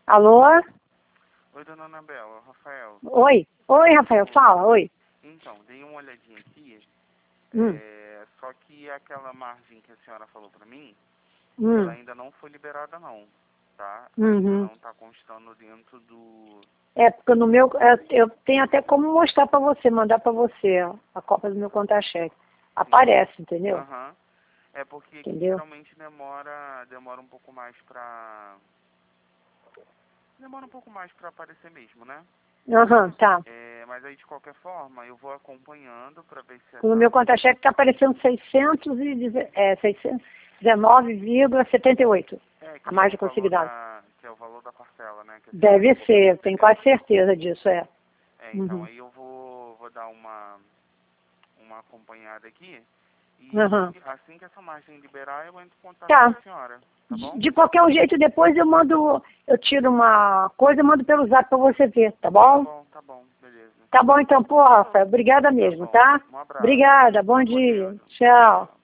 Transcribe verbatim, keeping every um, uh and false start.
Alô? Oi, dona Anabela, Rafael. Oi. Oi, Rafael, fala, oi. Então, dei uma olhadinha aqui, Hum. é, só que aquela margem que a senhora falou pra mim, Hum. ela ainda não foi liberada não, tá? Uhum. Ainda não tá constando dentro do... É, porque no meu, é, eu tenho até como mostrar pra você, mandar pra você ó, a cópia do meu contra-cheque. Aparece, entendeu? Aham. Uhum. É porque aqui Entendeu? geralmente demora, demora um pouco mais pra... Demora um pouco mais pra aparecer mesmo, né? Aham, tá. É, mas aí de qualquer forma, eu vou acompanhando pra ver se No essa... meu contra-cheque tá aparecendo seiscentos e dezenove vírgula setenta e oito. É, que A é margem o valor consignada. da, que é o valor da parcela, né? Que a senhora Deve acabou ser, tenho quase percebendo. certeza disso, é. É, então Uhum. aí eu vou, vou dar uma, uma acompanhada aqui e Uhum. assim que essa margem liberar eu entro em contato Tá. com a senhora, tá bom? De qualquer jeito, depois eu mando, eu tiro uma coisa e mando pelo zap pra você ver, tá Tá bom? bom, tá bom, beleza. Tá bom então, pô, Rafael, obrigada mesmo, Tá bom, tá? um abraço. Obrigada, bom Bom dia. dia. Tchau.